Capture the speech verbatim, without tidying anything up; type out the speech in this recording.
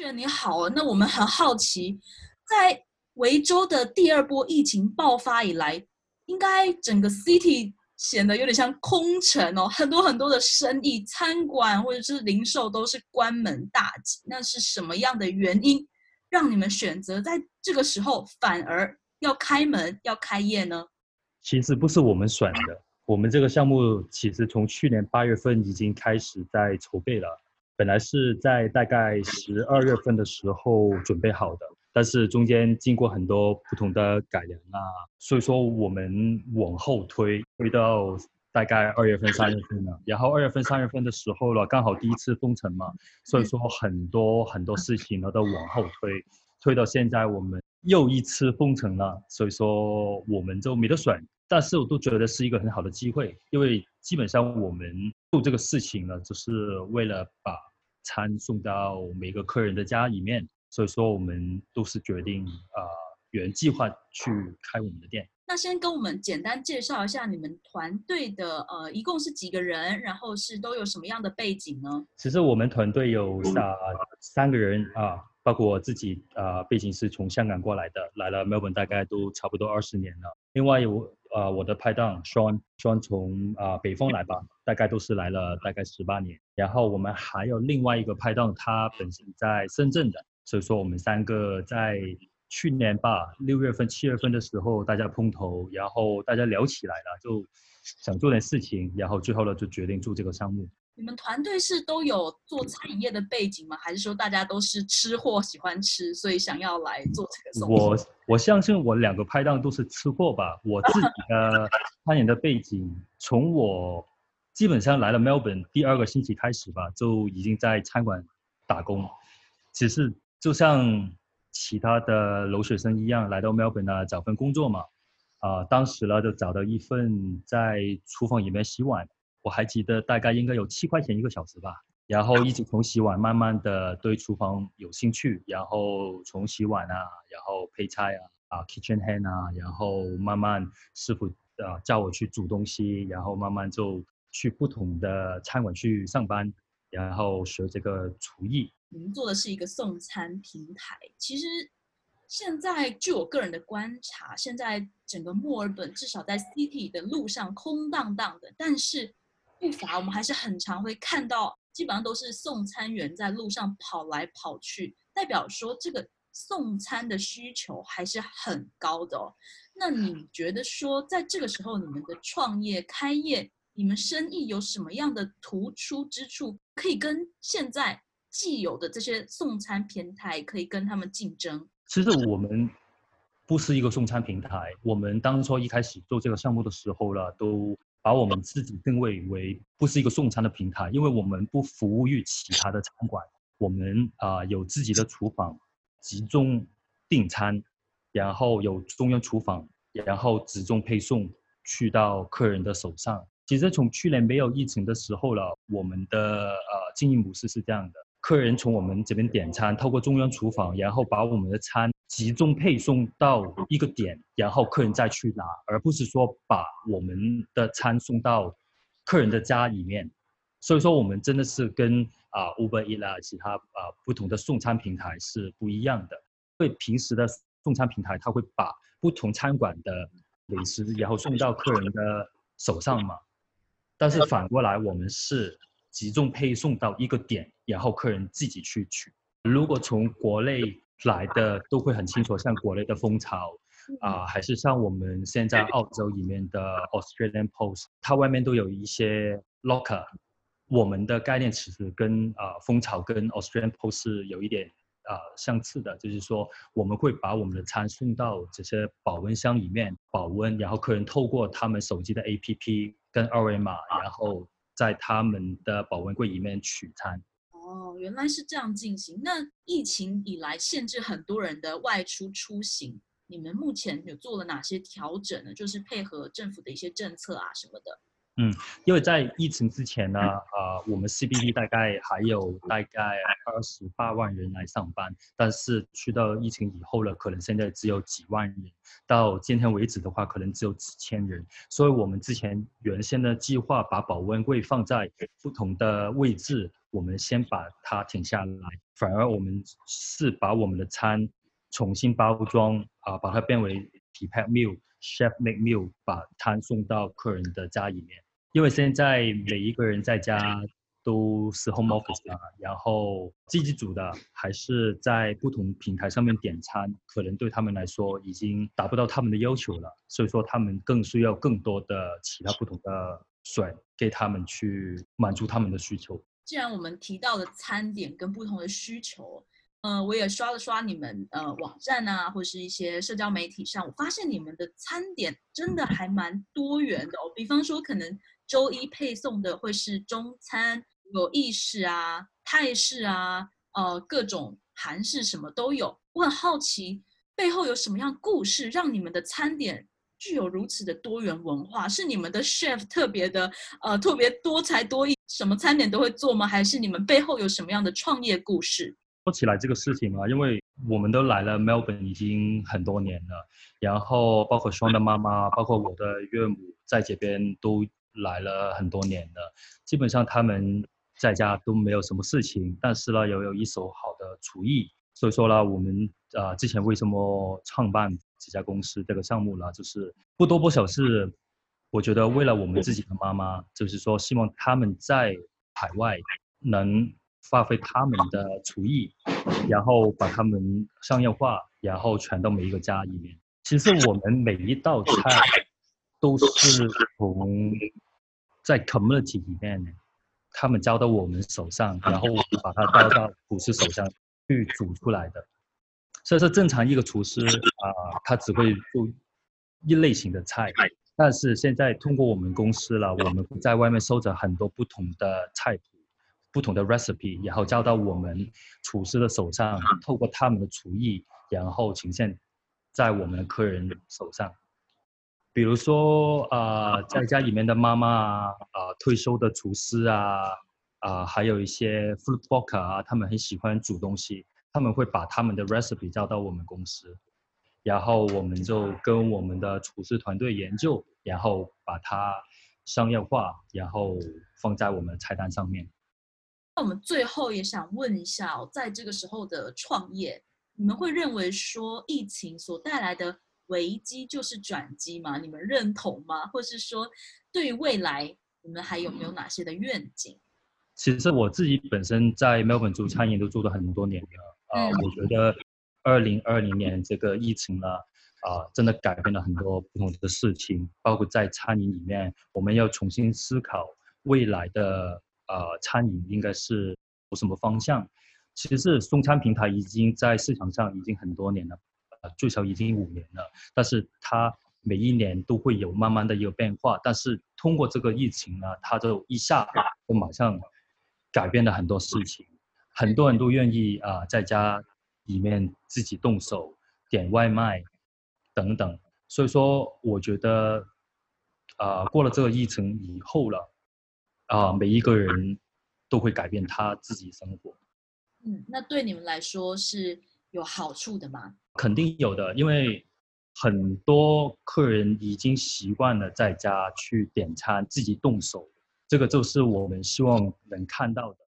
Adrian 你好，那我们很好奇，在维州的第二波疫情爆发以来，应该整个 city 显得有点像空城哦，很多很多的生意、餐馆或者是零售都是关门大吉。那是什么样的原因让你们选择在这个时候反而要开门、要开业呢？ 其实不是我们选的，我们这个项目其实从去年八月份已经开始在筹备了，本来是在大概十二月份的时候准备好的，但是中间经过很多不同的改良啊，所以说我们往后推，推到大概二月份、三月份了。然后二月份、三月份的时候了，刚好第一次封城嘛，所以说很多很多事情呢都往后推，推到现在我们又一次封城了，所以说我们就没得选。但是我都觉得是一个很好的机会，因为基本上我们做这个事情呢，就是为了把餐送到每个客人的家里面，所以说我们都是决定呃原计划去开我们的店。 那先跟我们简单介绍一下你们团队的呃，一共是几个人，然后是都有什么样的背景呢？ 其实我们团队有三三个人啊，包括我自己啊，背景是从香港过来的，来了 Melbourne 大概都差不多二十年了。另外有呃我的拍档 Sean，Sean 从啊北方来吧，大概都是来了大概十八年。然后我们还有另外一个拍档，他本身在深圳的，所以说我们三个在去年吧六月份七月份的时候大家碰头，然后大家聊起来了，就想做点事情，然后最后呢就决定做这个项目。 你们团队是都有做餐饮业的背景吗？还是说大家都是吃货，喜欢吃，所以想要来做这个送我我相信我两个拍档都是吃货吧。我自己的餐饮的背景，从我基本上来了 Melbourne 第二个星期开始吧，就已经在餐馆打工。只是就像其他的留学生一样，来到 Melbourne 啊，找份工作嘛。啊、呃当时呢就找到一份在厨房里面洗碗，我还记得大概应该有七块钱一个小时吧。然后一直从洗碗慢慢的对厨房有兴趣，然后从洗碗啊，然后配菜啊，啊 kitchen hand 啊，然后慢慢师傅啊叫我去煮东西，然后慢慢就去不同的餐馆去上班，然后学这个厨艺。 你们做的是一个送餐平台。其实现在据我个人的观察，现在整个墨尔本至少在 city 的路上空荡荡的，但是不乏我们还是很常会看到，基本上都是送餐员在路上跑来跑去，代表说这个送餐的需求还是很高的哦。那你觉得说，在这个时候你们的创业开业，你们生意有什么样的突出之处，可以跟现在既有的这些送餐平台可以跟他们竞争？ 其实我们不是一个送餐平台，我们当初一开始做这个项目的时候呢，都把我们自己定位为不是一个送餐的平台，因为我们不服务于其他的餐馆，我们啊、呃有自己的厨房，集中订餐，然后有中央厨房，然后集中配送去到客人的手上。其实从去年没有疫情的时候了，我们的呃经营模式是这样的：客人从我们这边点餐，透过中央厨房，然后把我们的餐集中配送到一个点，然后客人再去拿，而不是说把我们的餐送到客人的家里面。所以说，我们真的是跟啊、呃 Uber Eats 啊其他啊、呃、不同的送餐平台是不一样的。因为平时的送餐平台，它会把不同餐馆的美食，然后送到客人的手上嘛。但是反过来，我们是集中配送到一个点，然后客人自己去取。如果从国内来的，都会很清楚，像国内的蜂巢啊、呃还是像我们现在澳洲里面的 Australian Post，它外面都有一些 locker。我们的概念其实跟啊、呃、蜂巢跟 Australian Post 是有一点啊、呃、相似的，就是说我们会把我们的餐送到这些保温箱里面保温，然后客人透过他们手机的 A P P 跟二维码，然后在他们的保温柜里面取餐。 哦，原来是这样进行。那疫情以来，限制很多人的外出出行，你们目前有做了哪些调整呢？就是配合政府的一些政策啊什么的。 嗯，因为在疫情之前呢，呃，我们 C B D 大概还有大概二十八万人来上班，但是去到疫情以后了，可能现在只有几万人，到今天为止的话，可能只有几千人。所以我们之前原先的计划把保温柜放在不同的位置，我们先把它停下来，反而我们是把我们的餐重新包装啊、呃，把它变为 prepared meal。Chef make meal， 把餐送到客人的家里面。因为现在每一个人在家都是 home office 啊，然后自己煮的还是在不同平台上面点餐，可能对他们来说已经达不到他们的要求了，所以说他们更需要更多的其他不同的水给他们去满足他们的需求。 既然我们提到了餐点跟不同的需求，呃，我也刷了刷你们呃网站啊，或是一些社交媒体上，我发现你们的餐点真的还蛮多元的哦。比方说，可能周一配送的会是中餐，有意式啊、泰式啊，呃，各种韩式什么都有。我很好奇，背后有什么样故事让你们的餐点具有如此的多元文化？是你们的 chef 特别的呃特别多才多艺，什么餐点都会做吗？还是你们背后有什么样的创业故事？ 说起来这个事情啊，因为我们都来了 Melbourne 已经很多年了，然后包括双的妈妈，包括我的岳母在这边都来了很多年了，基本上他们在家都没有什么事情，但是呢，又有一手好的厨艺，所以说呢，我们呃之前为什么创办这家公司这个项目呢，就是不多不少是，我觉得为了我们自己的妈妈，就是说希望他们在海外能发挥他们的厨艺，然后把他们商业化，然后传到每一个家里面。其实我们每一道菜都是从在 community 里面，他们交到我们手上，然后我们把它交到厨师手上去煮出来的。所以说，正常一个厨师啊、呃，他只会做一类型的菜，但是现在通过我们公司了，我们在外面收着很多不同的菜谱。不同的 recipe， 然后交到我们厨师的手上，透过他们的厨艺，然后呈现在我们的客人手上。比如说，呃，在家里面的妈妈啊，呃，退休的厨师啊，啊、呃，还有一些 food blogger 啊，他们很喜欢煮东西，他们会把他们的 recipe 交到我们公司，然后我们就跟我们的厨师团队研究，然后把它商业化，然后放在我们的菜单上面。 那我们最后也想问一下哦，在这个时候的创业，你们会认为说疫情所带来的危机就是转机吗？你们认同吗？或是说，对于未来，你们还有没有哪些的愿景？ 其实我自己本身在 Melbourne 做餐饮都做了很多年了，啊、呃， 嗯， 我觉得二零二零年这个疫情呢，啊、呃，真的改变了很多不同的事情，包括在餐饮里面，我们要重新思考未来的呃餐饮应该是有什么方向。其实是送餐平台已经在市场上已经很多年了，呃，最少已经五年了，但是它每一年都会有慢慢的一个变化，但是通过这个疫情呢，它就一下就马上改变了很多事情，很多人都愿意啊、呃、在家里面自己动手点外卖等等，所以说我觉得啊、呃、过了这个疫情以后了啊、呃、每一个人都会改变他自己生活。 嗯，那对你们来说是有好处的吗？ 肯定有的，因为很多客人已经习惯了在家去点餐，自己动手，这个就是我们希望能看到的。